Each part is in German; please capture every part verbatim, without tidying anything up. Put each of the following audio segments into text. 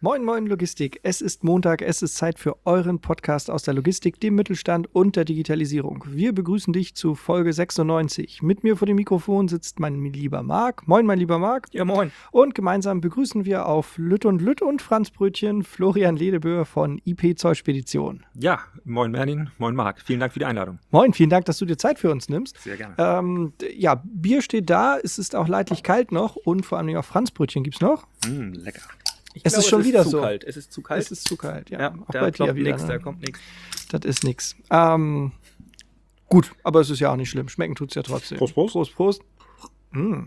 Moin Moin Logistik, es ist Montag, es ist Zeit für euren Podcast aus der Logistik, dem Mittelstand und der Digitalisierung. Wir begrüßen dich zu Folge sechsundneunzig. Mit mir vor dem Mikrofon sitzt mein lieber Marc. Moin mein lieber Marc. Ja moin. Und gemeinsam begrüßen wir auf Lütt und Lütt und Franzbrötchen Florian Ledeböhr von I P Zollspedition. Ja, moin Merlin, moin Marc. Vielen Dank für die Einladung. Moin, vielen Dank, dass du dir Zeit für uns nimmst. Sehr gerne. Ähm, ja, Bier steht da, es ist auch leidlich kalt noch und vor allem auch Franzbrötchen gibt's noch. Mm, lecker. Ich es glaube, ist schon es wieder ist so. Zu kalt. Es ist zu kalt. Es ist zu kalt, ja. ja auch da bei dir wieder. Nix, Ne? Da kommt nichts. Das ist nichts. Ähm, gut, aber es ist ja auch nicht schlimm. Schmecken tut es ja trotzdem. Prost, Prost. Prost, Prost. Mm.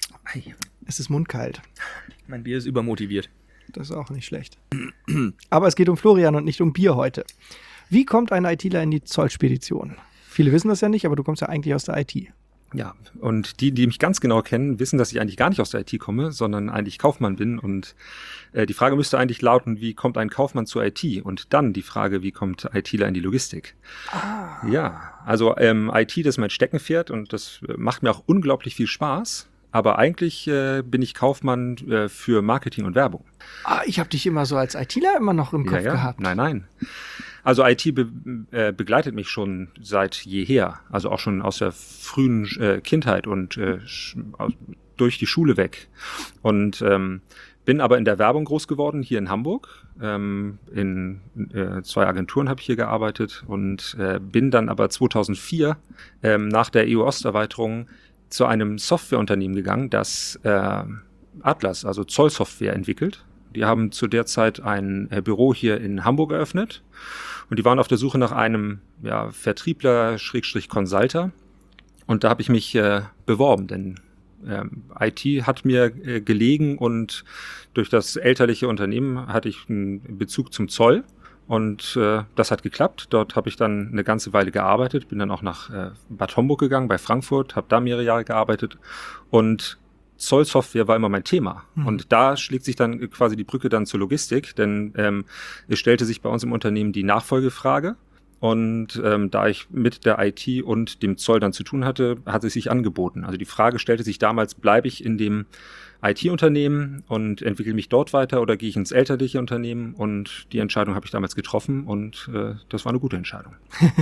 Es ist mundkalt. Mein Bier ist übermotiviert. Das ist auch nicht schlecht. Aber es geht um Florian und nicht um Bier heute. Wie kommt ein ITler in die Zollspedition? Viele wissen das ja nicht, aber du kommst ja eigentlich aus der I T. Ja, und die, die mich ganz genau kennen, wissen, dass ich eigentlich gar nicht aus der I T komme, sondern eigentlich Kaufmann bin. Und äh, die Frage müsste eigentlich lauten, wie kommt ein Kaufmann zur I T? Und dann die Frage, wie kommt ITler in die Logistik? Ah. Ja, also ähm, I T, das ist mein Steckenpferd und das macht mir auch unglaublich viel Spaß. Aber eigentlich äh, bin ich Kaufmann äh, für Marketing und Werbung. Ah, ich habe dich immer so als ITler immer noch im Kopf ja, ja. gehabt. Nein, nein. Also I T be, äh, begleitet mich schon seit jeher, also auch schon aus der frühen äh, Kindheit und äh, aus, durch die Schule weg. Und ähm, bin aber in der Werbung groß geworden, hier in Hamburg. Ähm, in äh, zwei Agenturen habe ich hier gearbeitet und äh, bin dann aber zweitausendvier ähm, nach der E U-Osterweiterung zu einem Softwareunternehmen gegangen, das äh, Atlas, also Zollsoftware, entwickelt. Die haben zu der Zeit ein äh, Büro hier in Hamburg eröffnet und die waren auf der Suche nach einem ja, Vertriebler, Schrägstrich Consulter. Und da habe ich mich äh, beworben, denn ähm, I T hat mir äh, gelegen und durch das elterliche Unternehmen hatte ich einen Bezug zum Zoll. Und äh, das hat geklappt. Dort habe ich dann eine ganze Weile gearbeitet, bin dann auch nach äh, Bad Homburg gegangen, bei Frankfurt, habe da mehrere Jahre gearbeitet und Zollsoftware war immer mein Thema. Mhm. Und da schlägt sich dann quasi die Brücke dann zur Logistik, denn ähm, es stellte sich bei uns im Unternehmen die Nachfolgefrage. Und ähm, da ich mit der I T und dem Zoll dann zu tun hatte, hat es sich angeboten. Also die Frage stellte sich damals, bleibe ich in dem I T-Unternehmen und entwickle mich dort weiter oder gehe ich ins elterliche Unternehmen? Und die Entscheidung habe ich damals getroffen und äh, das war eine gute Entscheidung.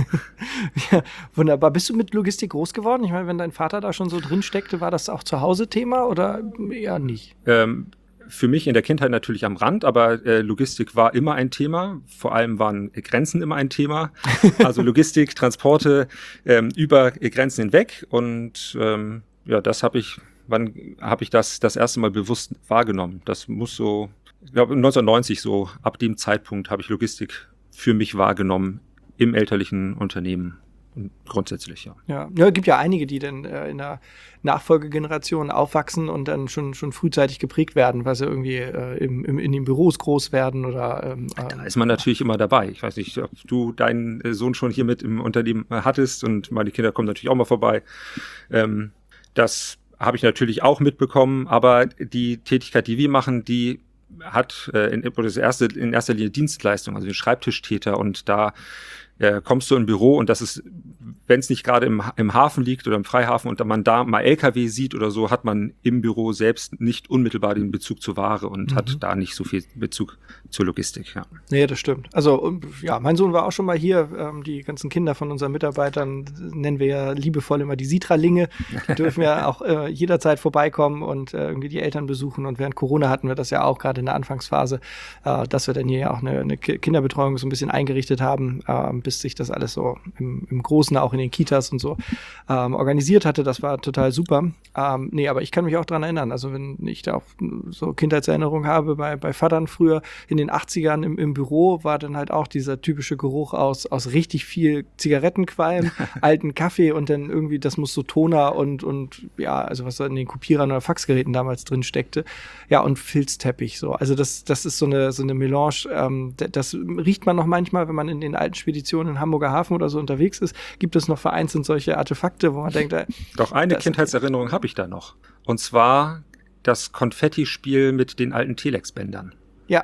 Ja, wunderbar. Bist du mit Logistik groß geworden? Ich meine, wenn dein Vater da schon so drin steckte, war das auch zu Hause Thema oder eher nicht? Ähm, Für mich in der Kindheit natürlich am Rand, aber äh, Logistik war immer ein Thema. Vor allem waren Grenzen immer ein Thema. Also Logistik, Transporte ähm, über Grenzen hinweg. Und ähm, ja, das habe ich, wann habe ich das das erste Mal bewusst wahrgenommen? Das muss so, ich glaube neunzehnhundertneunzig so, ab dem Zeitpunkt habe ich Logistik für mich wahrgenommen im elterlichen Unternehmen. Grundsätzlich, ja. Ja, ja, es gibt ja einige, die dann äh, in der Nachfolgegeneration aufwachsen und dann schon, schon frühzeitig geprägt werden, weil sie irgendwie äh, im, im, in den Büros groß werden oder ähm, da ist man natürlich immer dabei. Ich weiß nicht, ob du deinen Sohn schon hier mit im Unternehmen hattest und meine Kinder kommen natürlich auch mal vorbei. Ähm, das habe ich natürlich auch mitbekommen, aber die Tätigkeit, die wir machen, die hat äh, in, das erste, in erster Linie Dienstleistung, also den Schreibtischtäter und da äh, kommst du in ein Büro und das ist, wenn es nicht gerade im, im Hafen liegt oder im Freihafen und man da mal L K W sieht oder so, hat man im Büro selbst nicht unmittelbar den Bezug zur Ware und mhm. hat da nicht so viel Bezug zur Logistik. Ja. Nee, das stimmt. Also ja, mein Sohn war auch schon mal hier. Ähm, die ganzen Kinder von unseren Mitarbeitern nennen wir ja liebevoll immer die Sitra-Linge. Die dürfen ja auch äh, jederzeit vorbeikommen und äh, irgendwie die Eltern besuchen. Und während Corona hatten wir das ja auch gerade in der Anfangsphase, äh, dass wir dann hier ja auch eine, eine Kinderbetreuung so ein bisschen eingerichtet haben, äh, bis sich das alles so im, im Großen auch in den Kitas und so ähm, organisiert hatte. Das war total super. Ähm, nee, aber ich kann mich auch dran erinnern. Also wenn ich da auch so Kindheitserinnerungen habe bei, bei Vatern früher in den achtzigern im, im Büro, war dann halt auch dieser typische Geruch aus, aus richtig viel Zigarettenqualm, alten Kaffee und dann irgendwie, das muss so Toner und, und ja, also was da in den Kopierern oder Faxgeräten damals drin steckte. Ja, und Filzteppich so. Also das, das ist so eine, so eine Melange. Ähm, das riecht man noch manchmal, wenn man in den alten Speditionen in Hamburger Hafen oder so unterwegs ist, gibt es noch vereinzelt solche Artefakte, wo man denkt, äh, doch eine Kindheitserinnerung habe ich da noch. Und zwar das Konfettispiel mit den alten Telex-Bändern. Ja.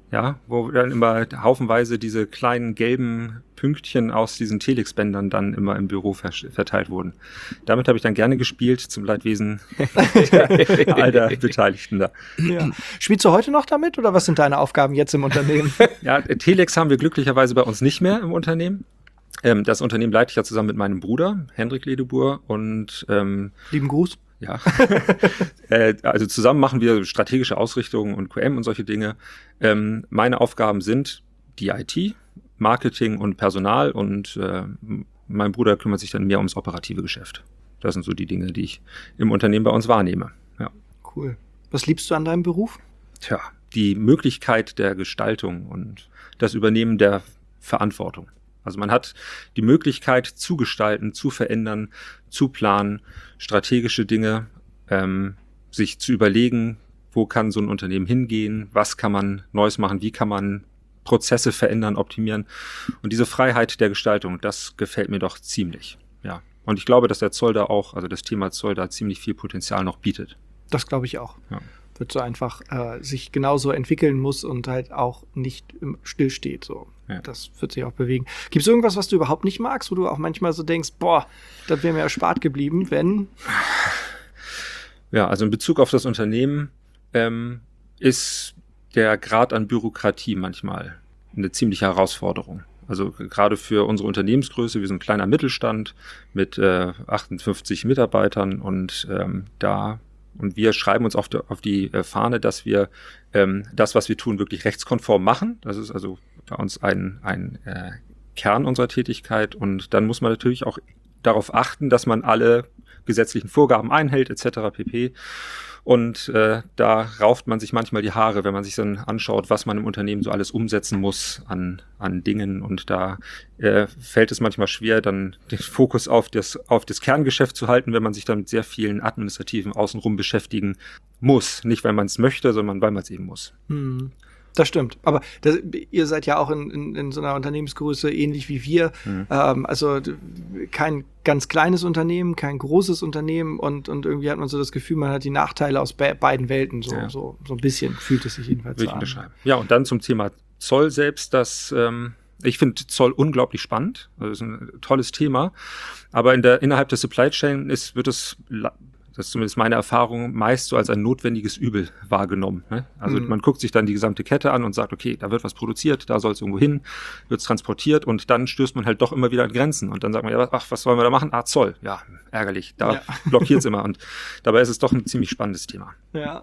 ja, wo dann immer haufenweise diese kleinen gelben Pünktchen aus diesen Telexbändern dann immer im Büro verteilt wurden. Damit habe ich dann gerne gespielt, zum Leidwesen all der Beteiligten da. Ja. Spielst du heute noch damit oder was sind deine Aufgaben jetzt im Unternehmen? Ja, Telex haben wir glücklicherweise bei uns nicht mehr im Unternehmen. Ähm, das Unternehmen leite ich ja zusammen mit meinem Bruder, Hendrik Ledebur, und ähm, lieben Gruß. Ja, äh, also zusammen machen wir strategische Ausrichtungen und Q M und solche Dinge. Ähm, meine Aufgaben sind die I T, Marketing und Personal und äh, mein Bruder kümmert sich dann mehr ums operative Geschäft. Das sind so die Dinge, die ich im Unternehmen bei uns wahrnehme. Ja. Cool. Was liebst du an deinem Beruf? Tja, die Möglichkeit der Gestaltung und das Übernehmen der Verantwortung. Also man hat die Möglichkeit zu gestalten, zu verändern, zu planen, strategische Dinge, ähm, sich zu überlegen, wo kann so ein Unternehmen hingehen, was kann man Neues machen, wie kann man Prozesse verändern, optimieren. Und diese Freiheit der Gestaltung, das gefällt mir doch ziemlich. Ja. Und ich glaube, dass der Zoll da auch, also das Thema Zoll da ziemlich viel Potenzial noch bietet. Das glaube ich auch. Ja. Wird so einfach äh, sich genauso entwickeln muss und halt auch nicht im Still steht. So. Ja. Das wird sich auch bewegen. Gibt es irgendwas, was du überhaupt nicht magst, wo du auch manchmal so denkst, boah, das wäre mir erspart geblieben, wenn? Ja, also in Bezug auf das Unternehmen ähm, ist der Grad an Bürokratie manchmal eine ziemliche Herausforderung. Also gerade für unsere Unternehmensgröße, wir sind ein kleiner Mittelstand mit äh, achtundfünfzig Mitarbeitern und ähm, da Und wir schreiben uns auf die, auf die Fahne, dass wir ähm, das, was wir tun, wirklich rechtskonform machen. Das ist also bei uns ein, ein äh, Kern unserer Tätigkeit. Und dann muss man natürlich auch darauf achten, dass man alle gesetzlichen Vorgaben einhält, et cetera pp. Und äh, da rauft man sich manchmal die Haare, wenn man sich dann anschaut, was man im Unternehmen so alles umsetzen muss an, an Dingen. Und da äh, fällt es manchmal schwer, dann den Fokus auf das, auf das Kerngeschäft zu halten, wenn man sich dann mit sehr vielen administrativen Außenrum beschäftigen muss. Nicht, weil man es möchte, sondern weil man es eben muss. Hm. Das stimmt. Aber das, ihr seid ja auch in, in, in so einer Unternehmensgröße ähnlich wie wir. Mhm. Ähm, also kein ganz kleines Unternehmen, kein großes Unternehmen und, und irgendwie hat man so das Gefühl, man hat die Nachteile aus be- beiden Welten. So, ja. so, so ein bisschen fühlt es sich jedenfalls so an. Ja, und dann zum Thema Zoll selbst, das ähm, ich finde Zoll unglaublich spannend. Das ist ein tolles Thema. Aber in der, innerhalb der Supply Chain ist, wird es la- das ist zumindest meine Erfahrung, meist so als ein notwendiges Übel wahrgenommen. Ne? Also mhm. man guckt sich dann die gesamte Kette an und sagt, okay, da wird was produziert, da soll es irgendwo hin, wird es transportiert und dann stößt man halt doch immer wieder an Grenzen. Und dann sagt man, ja, ach, was sollen wir da machen? Ah, Zoll. Ja, ärgerlich, da ja. blockiert es immer. Und dabei ist es doch ein ziemlich spannendes Thema. Ja.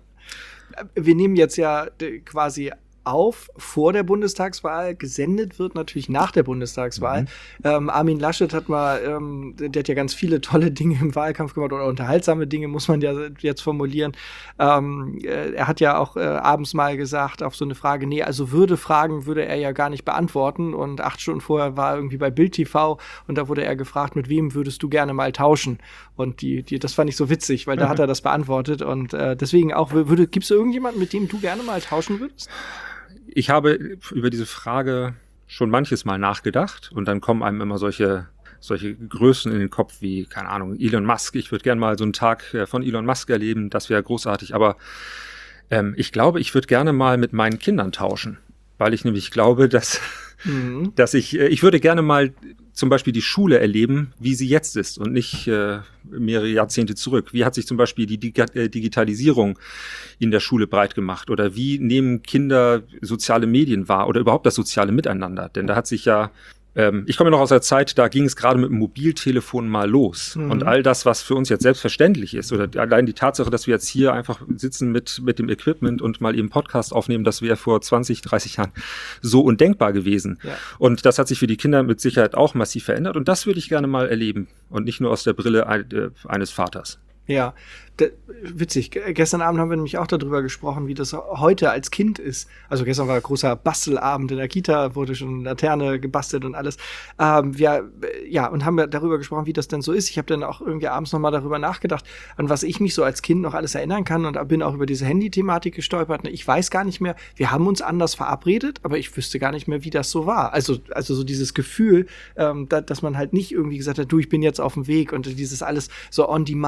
Wir nehmen jetzt ja quasi auf vor der Bundestagswahl, gesendet wird natürlich nach der Bundestagswahl. Mhm. Ähm, Armin Laschet hat mal, ähm, der hat ja ganz viele tolle Dinge im Wahlkampf gemacht oder unterhaltsame Dinge, muss man ja jetzt formulieren. Ähm, äh, er hat ja auch äh, abends mal gesagt, auf so eine Frage, nee, also würde Fragen würde er ja gar nicht beantworten und acht Stunden vorher war er irgendwie bei Bild T V und da wurde er gefragt, mit wem würdest du gerne mal tauschen? Und die, die, das fand ich so witzig, weil da hat er das beantwortet und äh, deswegen auch, würde, gibt's irgendjemanden, mit dem du gerne mal tauschen würdest? Ich habe über diese Frage schon manches Mal nachgedacht und dann kommen einem immer solche, solche Größen in den Kopf wie, keine Ahnung, Elon Musk. Ich würde gerne mal so einen Tag von Elon Musk erleben, das wäre großartig. Aber ähm, ich glaube, ich würde gerne mal mit meinen Kindern tauschen, weil ich nämlich glaube, dass, mhm. dass ich, ich würde gerne mal zum Beispiel die Schule erleben, wie sie jetzt ist und nicht äh, mehrere Jahrzehnte zurück. Wie hat sich zum Beispiel die Dig- äh, Digitalisierung in der Schule breit gemacht oder wie nehmen Kinder soziale Medien wahr oder überhaupt das soziale Miteinander? Denn da hat sich ja, ähm, ich komme ja noch aus der Zeit, da ging es gerade mit dem Mobiltelefon mal los. Mhm. Und all das, was für uns jetzt selbstverständlich ist oder allein die Tatsache, dass wir jetzt hier einfach sitzen mit, mit dem Equipment und mal eben Podcast aufnehmen, das wäre vor zwanzig, dreißig Jahren so undenkbar gewesen. Ja. Und das hat sich für die Kinder mit Sicherheit auch massiv verändert und das würde ich gerne mal erleben und nicht nur aus der Brille ein, äh, eines Vaters. Ja, de, witzig. G- gestern Abend haben wir nämlich auch darüber gesprochen, wie das heute als Kind ist. Also gestern war ein großer Bastelabend in der Kita, wurde schon eine Laterne gebastelt und alles. Ähm, wir, ja, und haben darüber gesprochen, wie das denn so ist. Ich habe dann auch irgendwie abends nochmal darüber nachgedacht, an was ich mich so als Kind noch alles erinnern kann und bin auch über diese Handy-Thematik gestolpert. Ich weiß gar nicht mehr, wir haben uns anders verabredet, aber ich wüsste gar nicht mehr, wie das so war. Also, also so dieses Gefühl, ähm, da, dass man halt nicht irgendwie gesagt hat, du, ich bin jetzt auf dem Weg und dieses alles so on demand verfügbar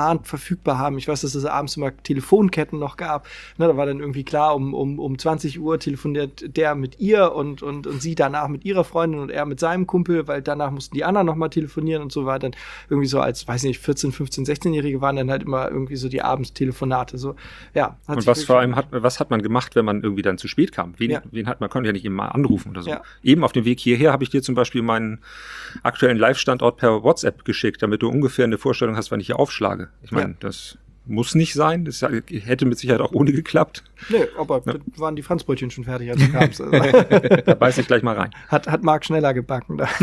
verfügbar haben. Ich weiß, dass es abends immer Telefonketten noch gab. Ne, da war dann irgendwie klar, um, um, um zwanzig Uhr telefoniert der mit ihr und, und, und sie danach mit ihrer Freundin und er mit seinem Kumpel, weil danach mussten die anderen nochmal telefonieren und so weiter. Dann irgendwie so als, weiß nicht, vierzehn, fünfzehn, sechzehn-Jährige waren dann halt immer irgendwie so die Abendstelefonate. So, ja, und was vor allem hat, was hat man gemacht, wenn man irgendwie dann zu spät kam? Wen, ja. wen hat man, konnte ja nicht immer anrufen oder so. Ja. Eben auf dem Weg hierher habe ich dir zum Beispiel meinen aktuellen Live-Standort per WhatsApp geschickt, damit du ungefähr eine Vorstellung hast, wann ich hier aufschlage. Ich meine, ja. das muss nicht sein. Das hätte mit Sicherheit auch ohne geklappt. Nee, aber ja. waren die Franzbrötchen schon fertig, als du kamst. Also. Da beiß ich gleich mal rein. Hat, hat Marc schneller gebacken. Da.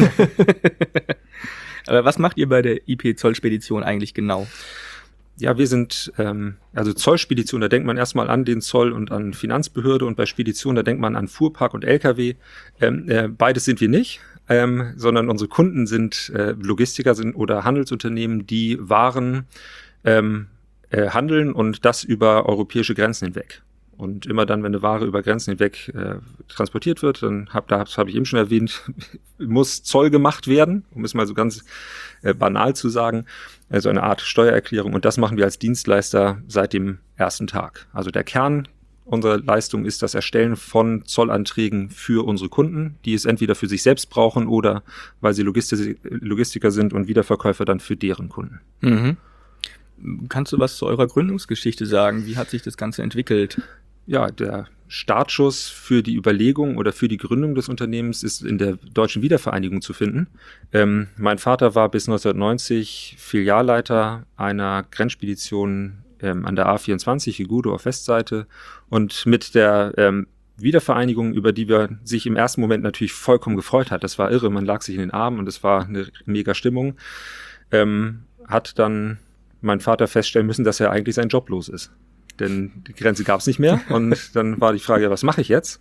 Aber was macht ihr bei der I P Zollspedition eigentlich genau? Ja, wir sind, ähm, also Zollspedition, da denkt man erstmal an den Zoll und an Finanzbehörde, und bei Spedition, da denkt man an Fuhrpark und L K W. Ähm, äh, beides sind wir nicht, ähm, sondern unsere Kunden sind äh, Logistiker sind oder Handelsunternehmen, die Waren ähm, äh, handeln, und das über europäische Grenzen hinweg. Und immer dann, wenn eine Ware über Grenzen hinweg äh, transportiert wird, dann hab, da habe ich eben schon erwähnt, muss Zoll gemacht werden, um es mal so ganz äh, banal zu sagen, also eine Art Steuererklärung. Und das machen wir als Dienstleister seit dem ersten Tag. Also der Kern unserer Leistung ist das Erstellen von Zollanträgen für unsere Kunden, die es entweder für sich selbst brauchen oder weil sie Logistik, Logistiker sind und Wiederverkäufer dann für deren Kunden. Mhm. Kannst du was zu eurer Gründungsgeschichte sagen? Wie hat sich das Ganze entwickelt? Ja, der Startschuss für die Überlegung oder für die Gründung des Unternehmens ist in der Deutschen Wiedervereinigung zu finden. Ähm, mein Vater war bis neunzehnhundertneunzig Filialleiter einer Grenzspedition ähm, an der A vierundzwanzig, Igudo auf Westseite. Und mit der ähm, Wiedervereinigung, über die wir sich im ersten Moment natürlich vollkommen gefreut hat, das war irre, man lag sich in den Armen und es war eine mega Stimmung, ähm, hat dann mein Vater feststellen müssen, dass er eigentlich sein Job los ist. Denn die Grenze gab es nicht mehr, und dann war die Frage, was mache ich jetzt?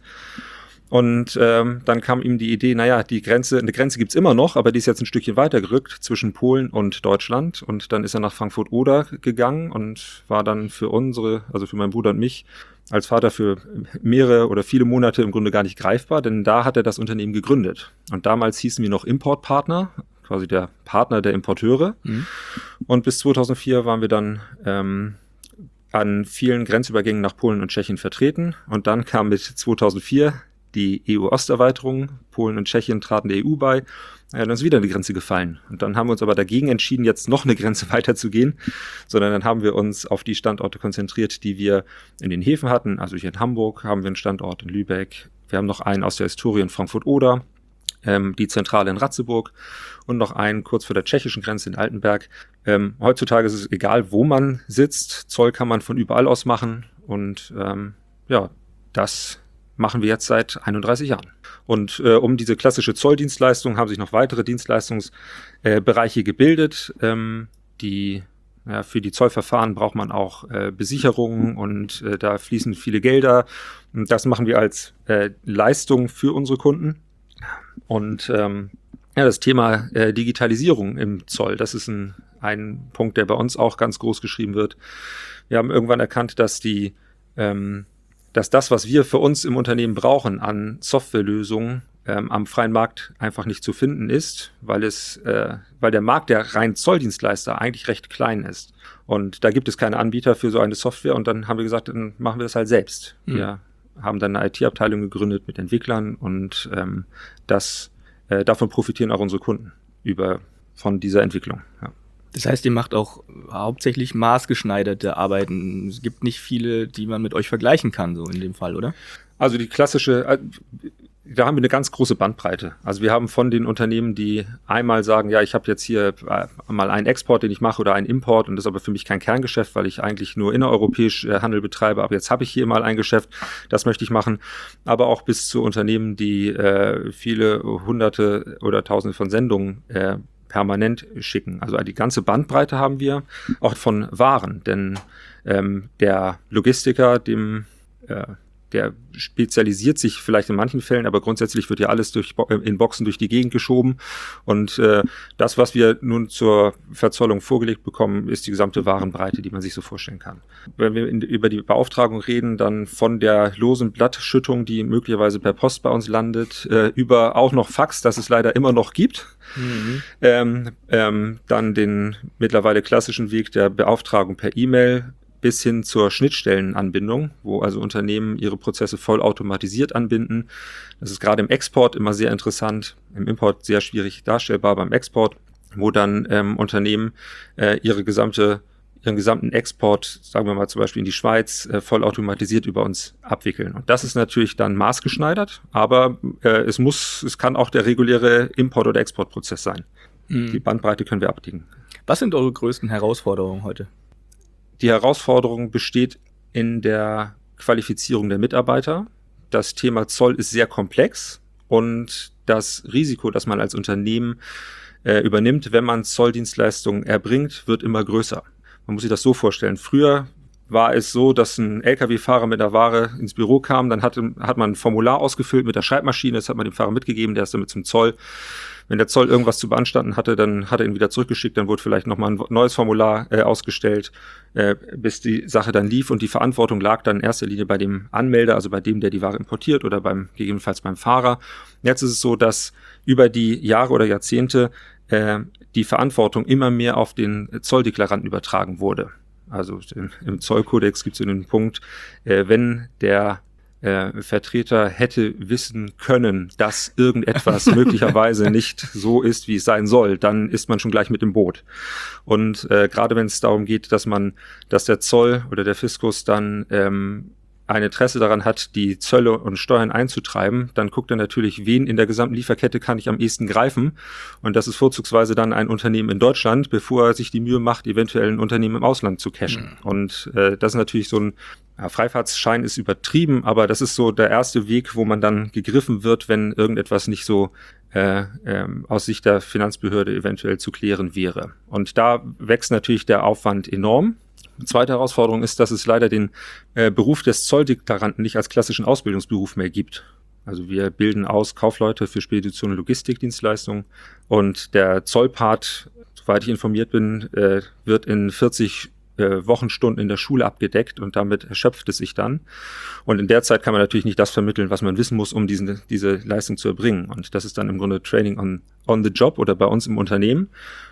Und ähm, dann kam ihm die Idee, naja, die Grenze, eine Grenze gibt's immer noch, aber die ist jetzt ein Stückchen weiter gerückt zwischen Polen und Deutschland. Und dann ist er nach Frankfurt-Oder gegangen und war dann für unsere, also für meinen Bruder und mich, als Vater für mehrere oder viele Monate im Grunde gar nicht greifbar, denn da hat er das Unternehmen gegründet. Und damals hießen wir noch Importpartner, quasi der Partner der Importeure. Mhm. Und bis zweitausendvier waren wir dann ähm, an vielen Grenzübergängen nach Polen und Tschechien vertreten. Und dann kam mit zweitausendvier die E U-Osterweiterung. Polen und Tschechien traten der E U bei. Ja, dann ist wieder eine Grenze gefallen. Und dann haben wir uns aber dagegen entschieden, jetzt noch eine Grenze weiter zu gehen, sondern dann haben wir uns auf die Standorte konzentriert, die wir in den Häfen hatten. Also hier in Hamburg haben wir einen Standort, in Lübeck. Wir haben noch einen aus der Historie in Frankfurt-Oder, ähm, die Zentrale in Ratzeburg und noch einen kurz vor der tschechischen Grenze in Altenberg. Ähm, heutzutage ist es egal, wo man sitzt. Zoll kann man von überall aus machen. Und ähm, ja, das machen wir jetzt seit einunddreißig Jahren. Und äh, um diese klassische Zolldienstleistung haben sich noch weitere Dienstleistungsbereiche äh, gebildet. Ähm, die, ja, für die Zollverfahren braucht man auch äh, Besicherungen, und äh, da fließen viele Gelder. Und das machen wir als äh, Leistung für unsere Kunden. Und ähm, ja, das Thema äh, Digitalisierung im Zoll, das ist ein, ein Punkt, der bei uns auch ganz groß geschrieben wird. Wir haben irgendwann erkannt, dass die ähm, dass das, was wir für uns im Unternehmen brauchen an Softwarelösungen, ähm, am freien Markt einfach nicht zu finden ist, weil es, äh, weil der Markt der reinen Zolldienstleister eigentlich recht klein ist. Und da gibt es keine Anbieter für so eine Software, und dann haben wir gesagt, dann machen wir das halt selbst. Mhm. Wir haben dann eine I T-Abteilung gegründet mit Entwicklern, und ähm, das, äh, davon profitieren auch unsere Kunden über von dieser Entwicklung. Ja. Das heißt, ihr macht auch hauptsächlich maßgeschneiderte Arbeiten. Es gibt nicht viele, die man mit euch vergleichen kann, so in dem Fall, oder? Also die klassische, da haben wir eine ganz große Bandbreite. Also wir haben von den Unternehmen, die einmal sagen, ja, ich habe jetzt hier mal einen Export, den ich mache, oder einen Import, und das ist aber für mich kein Kerngeschäft, weil ich eigentlich nur innereuropäisch Handel betreibe, aber jetzt habe ich hier mal ein Geschäft, das möchte ich machen. Aber auch bis zu Unternehmen, die äh, viele Hunderte oder Tausende von Sendungen äh, permanent schicken. Also die ganze Bandbreite haben wir, auch von Waren, denn ähm, der Logistiker, dem, äh, der spezialisiert sich vielleicht in manchen Fällen, aber grundsätzlich wird ja alles durch, in Boxen durch die Gegend geschoben. Und äh, das, was wir nun zur Verzollung vorgelegt bekommen, ist die gesamte Warenbreite, die man sich so vorstellen kann. Wenn wir in, über die Beauftragung reden, dann von der losen Blattschüttung, die möglicherweise per Post bei uns landet, äh, über auch noch Fax, das es leider immer noch gibt. Mhm. Ähm, ähm, dann den mittlerweile klassischen Weg der Beauftragung per E-Mail bis hin zur Schnittstellenanbindung, wo also Unternehmen ihre Prozesse vollautomatisiert anbinden. Das ist gerade im Export immer sehr interessant, im Import sehr schwierig darstellbar, beim Export, wo dann ähm, Unternehmen äh, ihre gesamte ihren gesamten Export, sagen wir mal zum Beispiel in die Schweiz, äh, vollautomatisiert über uns abwickeln. Und das ist natürlich dann maßgeschneidert, aber äh, es muss, es kann auch der reguläre Import- oder Exportprozess sein. Mhm. Die Bandbreite können wir abdecken. Was sind eure größten Herausforderungen heute? Die Herausforderung besteht in der Qualifizierung der Mitarbeiter. Das Thema Zoll ist sehr komplex und das Risiko, das man als Unternehmen äh, übernimmt, wenn man Zolldienstleistungen erbringt, wird immer größer. Man muss sich das so vorstellen. Früher war es so, dass ein L K W-Fahrer mit der Ware ins Büro kam, dann hatte, hat man ein Formular ausgefüllt mit der Schreibmaschine, das hat man dem Fahrer mitgegeben, der ist damit zum Zoll. Wenn der Zoll irgendwas zu beanstanden hatte, dann hat er ihn wieder zurückgeschickt, dann wurde vielleicht nochmal ein neues Formular äh, ausgestellt, äh, bis die Sache dann lief und die Verantwortung lag dann in erster Linie bei dem Anmelder, also bei dem, der die Ware importiert oder beim gegebenenfalls beim Fahrer. Jetzt ist es so, dass über die Jahre oder Jahrzehnte äh, die Verantwortung immer mehr auf den Zolldeklaranten übertragen wurde. Also im, im Zollkodex gibt es den Punkt, äh, wenn der äh, Vertreter hätte wissen können, dass irgendetwas möglicherweise nicht so ist, wie es sein soll, dann ist man schon gleich mit im Boot. Und äh, gerade wenn es darum geht, dass man, dass der Zoll oder der Fiskus dann ähm, ein Interesse daran hat, die Zölle und Steuern einzutreiben, dann guckt er natürlich, wen in der gesamten Lieferkette kann ich am ehesten greifen. Und das ist vorzugsweise dann ein Unternehmen in Deutschland, bevor er sich die Mühe macht, eventuell ein Unternehmen im Ausland zu cashen. Mhm. Und äh, das ist natürlich so ein ja, Freifahrtsschein ist übertrieben, aber das ist so der erste Weg, wo man dann gegriffen wird, wenn irgendetwas nicht so äh, ähm, aus Sicht der Finanzbehörde eventuell zu klären wäre. Und da wächst natürlich der Aufwand enorm. Die zweite Herausforderung ist, dass es leider den äh, Beruf des Zolldeklaranten nicht als klassischen Ausbildungsberuf mehr gibt. Also wir bilden aus Kaufleute für Spedition und Logistikdienstleistungen und der Zollpart, soweit ich informiert bin, äh, wird in vierzig äh, Wochenstunden in der Schule abgedeckt und damit erschöpft es sich dann. Und in der Zeit kann man natürlich nicht das vermitteln, was man wissen muss, um diesen, diese Leistung zu erbringen. Und das ist dann im Grunde Training on, on the job oder bei uns im Unternehmen.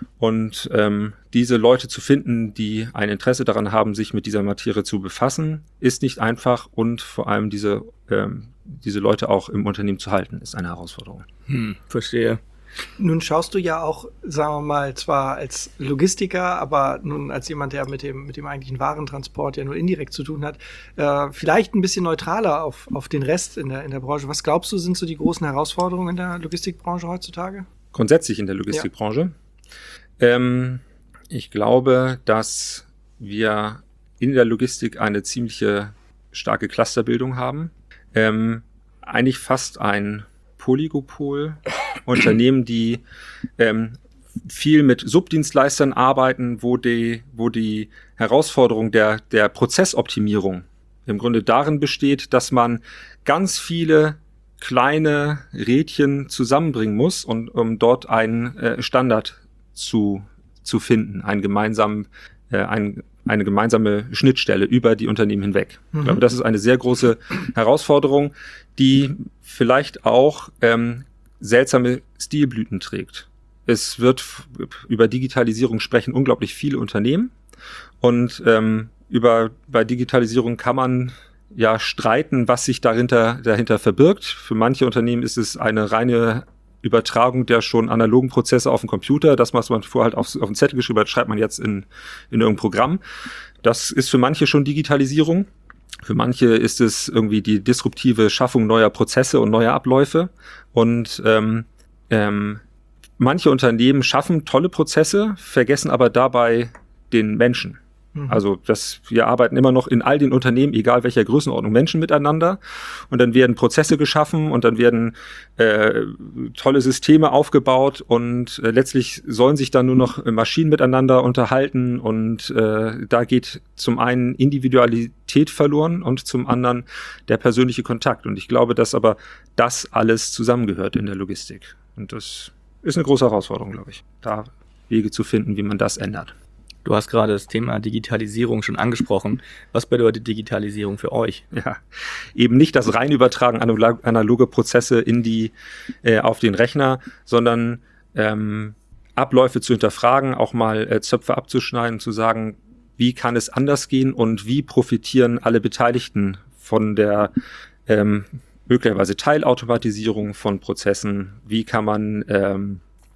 Und ähm, diese Leute zu finden, die ein Interesse daran haben, sich mit dieser Materie zu befassen, ist nicht einfach und vor allem diese, ähm, diese Leute auch im Unternehmen zu halten, ist eine Herausforderung. Hm, verstehe. Nun schaust du ja auch, sagen wir mal, zwar als Logistiker, aber nun als jemand, der mit dem, mit dem eigentlichen Warentransport ja nur indirekt zu tun hat, äh, vielleicht ein bisschen neutraler auf, auf den Rest in der, in der Branche. Was glaubst du, sind so die großen Herausforderungen in der Logistikbranche heutzutage? Grundsätzlich in der Logistikbranche? Ja. Ähm, ich glaube, dass wir in der Logistik eine ziemliche starke Clusterbildung haben. Ähm, eigentlich fast ein Poligopol, Unternehmen, die ähm, viel mit Subdienstleistern arbeiten, wo die, wo die Herausforderung der, der Prozessoptimierung im Grunde darin besteht, dass man ganz viele kleine Rädchen zusammenbringen muss, und um dort einen äh, Standard zu, zu finden, einen gemeinsamen, äh, ein, eine gemeinsame Schnittstelle über die Unternehmen hinweg. Mhm. Ich glaube, das ist eine sehr große Herausforderung, die vielleicht auch ähm, seltsame Stilblüten trägt. Es wird über Digitalisierung sprechen unglaublich viele Unternehmen, und ähm, über bei Digitalisierung kann man ja streiten, was sich dahinter dahinter verbirgt. Für manche Unternehmen ist es eine reine Übertragung der schon analogen Prozesse auf den Computer. Das, was man vorher halt auf, auf den Zettel geschrieben hat, schreibt man jetzt in, in irgendein Programm. Das ist für manche schon Digitalisierung. Für manche ist es irgendwie die disruptive Schaffung neuer Prozesse und neuer Abläufe. Und ähm, ähm, manche Unternehmen schaffen tolle Prozesse, vergessen aber dabei den Menschen. Mhm. Also das, wir arbeiten immer noch in all den Unternehmen, egal welcher Größenordnung, Menschen miteinander. Und dann werden Prozesse geschaffen und dann werden äh, tolle Systeme aufgebaut und äh, letztlich sollen sich dann nur noch Maschinen miteinander unterhalten. Und äh, da geht zum einen Individualität verloren und zum anderen der persönliche Kontakt. Und ich glaube, dass aber das alles zusammengehört in der Logistik. Und das ist eine große Herausforderung, glaube ich, da Wege zu finden, wie man das ändert. Du hast gerade das Thema Digitalisierung schon angesprochen. Was bedeutet Digitalisierung für euch? Ja, eben nicht das rein Übertragen analoge Prozesse in die, äh, auf den Rechner, sondern ähm, Abläufe zu hinterfragen, auch mal äh, Zöpfe abzuschneiden, zu sagen, wie kann es anders gehen und wie profitieren alle Beteiligten von der ähm, möglicherweise Teilautomatisierung von Prozessen, wie kann man ähm,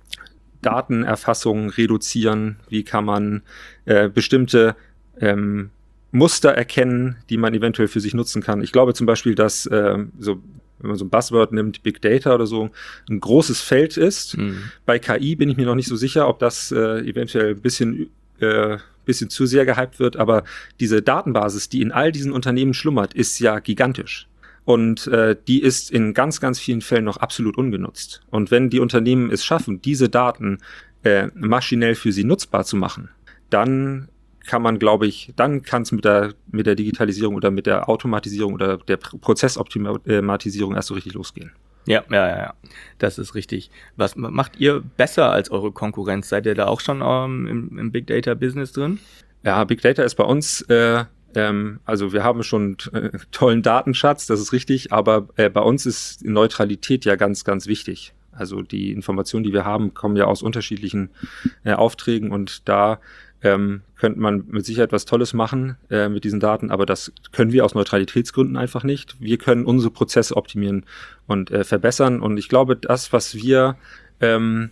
Datenerfassung reduzieren, wie kann man äh, bestimmte ähm, Muster erkennen, die man eventuell für sich nutzen kann. Ich glaube zum Beispiel, dass äh, so, wenn man so ein Buzzword nimmt, Big Data oder so, ein großes Feld ist. Mhm. Bei K I bin ich mir noch nicht so sicher, ob das äh, eventuell ein bisschen, äh, bisschen zu sehr gehypt wird, aber diese Datenbasis, die in all diesen Unternehmen schlummert, ist ja gigantisch. Und äh, die ist in ganz, ganz vielen Fällen noch absolut ungenutzt. Und wenn die Unternehmen es schaffen, diese Daten äh, maschinell für sie nutzbar zu machen, dann kann man, glaube ich, dann kann es mit der, mit der Digitalisierung oder mit der Automatisierung oder der Prozessoptimatisierung erst so richtig losgehen. Ja, ja, ja, ja, das ist richtig. Was macht ihr besser als eure Konkurrenz? Seid ihr da auch schon ähm, im, im Big Data Business drin? Ja, Big Data ist bei uns... Äh, Also wir haben schon einen tollen Datenschatz, das ist richtig, aber äh, bei uns ist Neutralität ja ganz, ganz wichtig. Also die Informationen, die wir haben, kommen ja aus unterschiedlichen äh, Aufträgen und da ähm, könnte man mit Sicherheit was Tolles machen äh, mit diesen Daten, aber das können wir aus Neutralitätsgründen einfach nicht. Wir können unsere Prozesse optimieren und äh, verbessern und ich glaube, das, was wir ähm,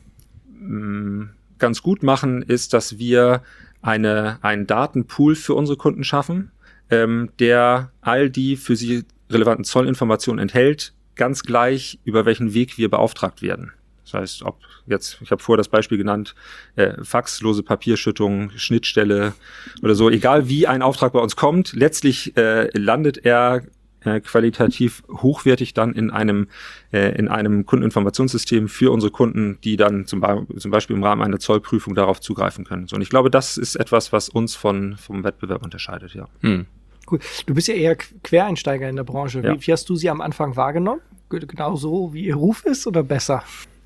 mh, ganz gut machen, ist, dass wir eine, einen Datenpool für unsere Kunden schaffen, ähm, der all die für sie relevanten Zollinformationen enthält, ganz gleich, über welchen Weg wir beauftragt werden. Das heißt, ob jetzt, ich habe vorher das Beispiel genannt, äh, faxlose Papierschüttung, Schnittstelle oder so, egal wie ein Auftrag bei uns kommt, letztlich äh, landet er äh, qualitativ hochwertig dann in einem äh, in einem Kundeninformationssystem für unsere Kunden, die dann zum, Be- zum Beispiel im Rahmen einer Zollprüfung darauf zugreifen können. So, und ich glaube, das ist etwas, was uns von vom Wettbewerb unterscheidet. Ja. Hm. Cool. Du bist ja eher Quereinsteiger in der Branche. Ja. Wie, wie hast du sie am Anfang wahrgenommen? Genau so, wie ihr Ruf ist oder besser?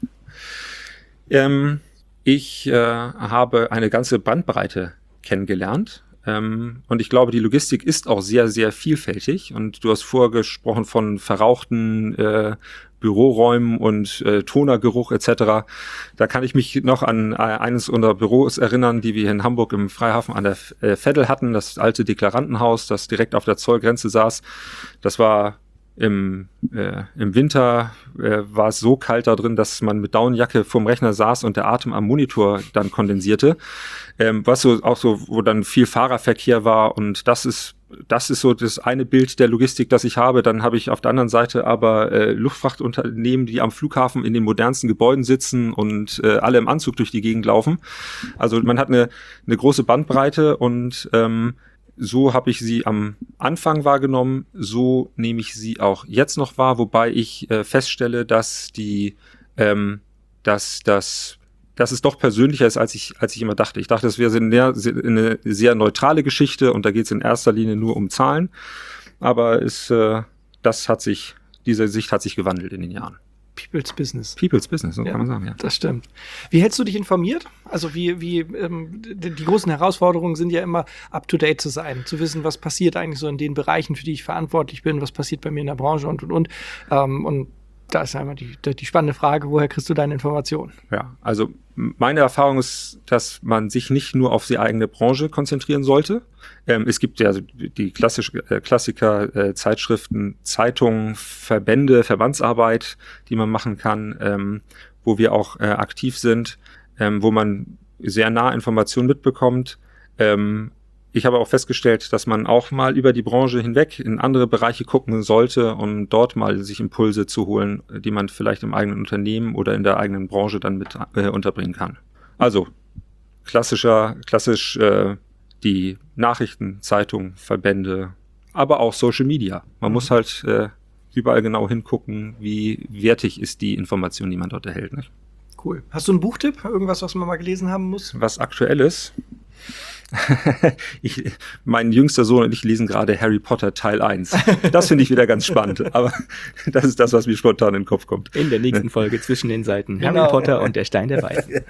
Ähm, ich äh, habe eine ganze Bandbreite kennengelernt. Ähm, und ich glaube, die Logistik ist auch sehr, sehr vielfältig. Und du hast vorher gesprochen von verrauchten äh, Büroräumen und äh, Tonergeruch et cetera. Da kann ich mich noch an äh, eines unserer Büros erinnern, die wir hier in Hamburg im Freihafen an der äh, Veddel hatten, das alte Deklarantenhaus, das direkt auf der Zollgrenze saß. Das war Im, äh, im Winter äh, war es so kalt da drin, dass man mit Daunenjacke vorm Rechner saß und der Atem am Monitor dann kondensierte. Ähm, was so auch so, wo dann viel Fahrerverkehr war und das ist das ist so das eine Bild der Logistik, das ich habe. Dann habe ich auf der anderen Seite aber äh, Luftfrachtunternehmen, die am Flughafen in den modernsten Gebäuden sitzen und äh, alle im Anzug durch die Gegend laufen. Also man hat eine eine große Bandbreite und ähm, so habe ich sie am Anfang wahrgenommen, so nehme ich sie auch jetzt noch wahr, wobei ich äh, feststelle, dass die, ähm, dass das, dass es doch persönlicher ist, als ich, als ich immer dachte. Ich dachte, es wäre eine, eine sehr neutrale Geschichte und da geht es in erster Linie nur um Zahlen, aber es, äh, das hat sich, diese Sicht hat sich gewandelt in den Jahren. People's Business. People's Business, so ja, kann man sagen, ja. Das stimmt. Wie hältst du dich informiert? Also wie, wie ähm, die, die großen Herausforderungen sind ja immer, up-to-date zu sein, zu wissen, was passiert eigentlich so in den Bereichen, für die ich verantwortlich bin, was passiert bei mir in der Branche und, und, und. Ähm, und da ist einmal die, die spannende Frage, woher kriegst du deine Informationen? Ja, also meine Erfahrung ist, dass man sich nicht nur auf die eigene Branche konzentrieren sollte. Ähm, es gibt ja die klassische, äh, Klassiker, äh, Zeitschriften, Zeitungen, Verbände, Verbandsarbeit, die man machen kann, ähm, wo wir auch äh, aktiv sind, ähm, wo man sehr nah Informationen mitbekommt. Ähm, Ich habe auch festgestellt, dass man auch mal über die Branche hinweg in andere Bereiche gucken sollte, um dort mal sich Impulse zu holen, die man vielleicht im eigenen Unternehmen oder in der eigenen Branche dann mit äh, unterbringen kann. Also klassischer, klassisch äh, die Nachrichten, Zeitungen, Verbände, aber auch Social Media. Man mhm. muss halt äh, überall genau hingucken, wie wertig ist die Information, die man dort erhält. Nicht? Cool. Hast du einen Buchtipp? Irgendwas, was man mal gelesen haben muss? Was aktuell ist? ich, mein jüngster Sohn und ich lesen gerade Harry Potter Teil eins. Das finde ich wieder ganz spannend, aber das ist das, was mir spontan in den Kopf kommt. In der nächsten Folge zwischen den Seiten Genau. Harry Potter und der Stein der Weisen.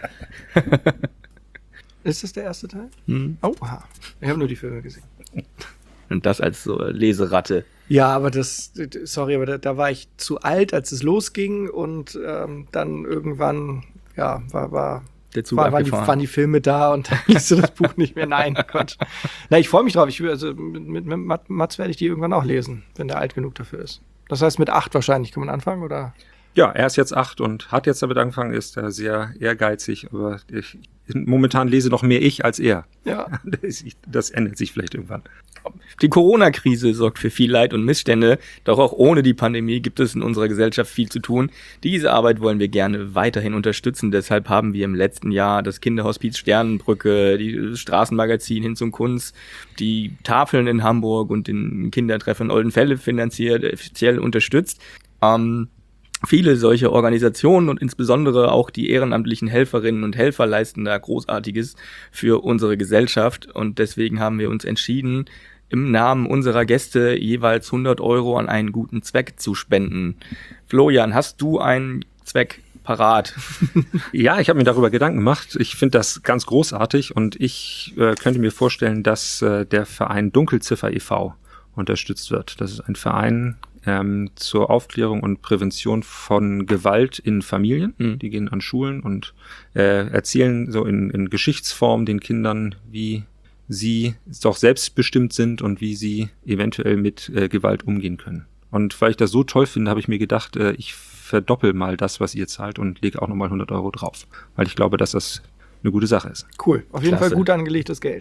Ist das der erste Teil? Hm. Oh, aha. Ich habe nur die Filme gesehen. Und das als so Leseratte. Ja, aber das, sorry, aber da, da war ich zu alt, als es losging und ähm, dann irgendwann, ja, war, war, Der Zug war waren, die, waren die Filme da und dann liest du das Buch nicht mehr. Nein, Gott. Na, ich freue mich drauf. Ich will, also mit, mit Mats werde ich die irgendwann auch lesen, wenn der alt genug dafür ist. Das heißt, mit acht wahrscheinlich kann man anfangen, oder? Ja, er ist jetzt acht und hat jetzt damit angefangen, ist er sehr ehrgeizig, aber ich, momentan lese noch mehr ich als er. Ja. Das ändert sich vielleicht irgendwann. Die Corona-Krise sorgt für viel Leid und Missstände, doch auch ohne die Pandemie gibt es in unserer Gesellschaft viel zu tun. Diese Arbeit wollen wir gerne weiterhin unterstützen, deshalb haben wir im letzten Jahr das Kinderhospiz Sternenbrücke, die Straßenmagazin Hin zum Kunst, die Tafeln in Hamburg und den Kindertreff in Oldenfelde finanziert, offiziell unterstützt. Ähm, Viele solche Organisationen und insbesondere auch die ehrenamtlichen Helferinnen und Helfer leisten da Großartiges für unsere Gesellschaft und deswegen haben wir uns entschieden, im Namen unserer Gäste jeweils hundert Euro an einen guten Zweck zu spenden. Florian, hast du einen Zweck parat? Ja, ich habe mir darüber Gedanken gemacht. Ich finde das ganz großartig und ich äh, könnte mir vorstellen, dass äh, der Verein Dunkelziffer e V unterstützt wird. Das ist ein Verein ähm, zur Aufklärung und Prävention von Gewalt in Familien. Mhm. Die gehen an Schulen und äh, erzählen so in, in Geschichtsform den Kindern, wie sie doch selbstbestimmt sind und wie sie eventuell mit äh, Gewalt umgehen können. Und weil ich das so toll finde, habe ich mir gedacht, äh, ich verdoppel mal das, was ihr zahlt und lege auch nochmal hundert Euro drauf. Weil ich glaube, dass das eine gute Sache ist. Cool. Auf jeden Klasse. Fall gut angelegtes Geld.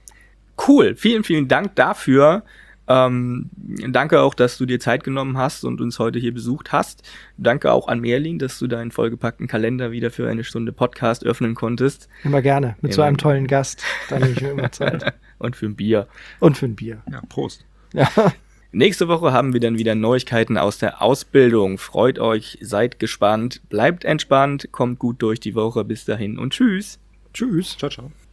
Cool. Vielen, vielen Dank dafür. Ähm, danke auch, dass du dir Zeit genommen hast und uns heute hier besucht hast. Danke auch an Merlin, dass du deinen vollgepackten Kalender wieder für eine Stunde Podcast öffnen konntest. Immer gerne. Mit Immer. so einem tollen Gast. Da nehme ich mir immer Zeit. Und für ein Bier. Und für ein Bier. Ja, Prost. Ja. Nächste Woche haben wir dann wieder Neuigkeiten aus der Ausbildung. Freut euch, seid gespannt, bleibt entspannt, kommt gut durch die Woche. Bis dahin und tschüss. Tschüss. Ciao, ciao.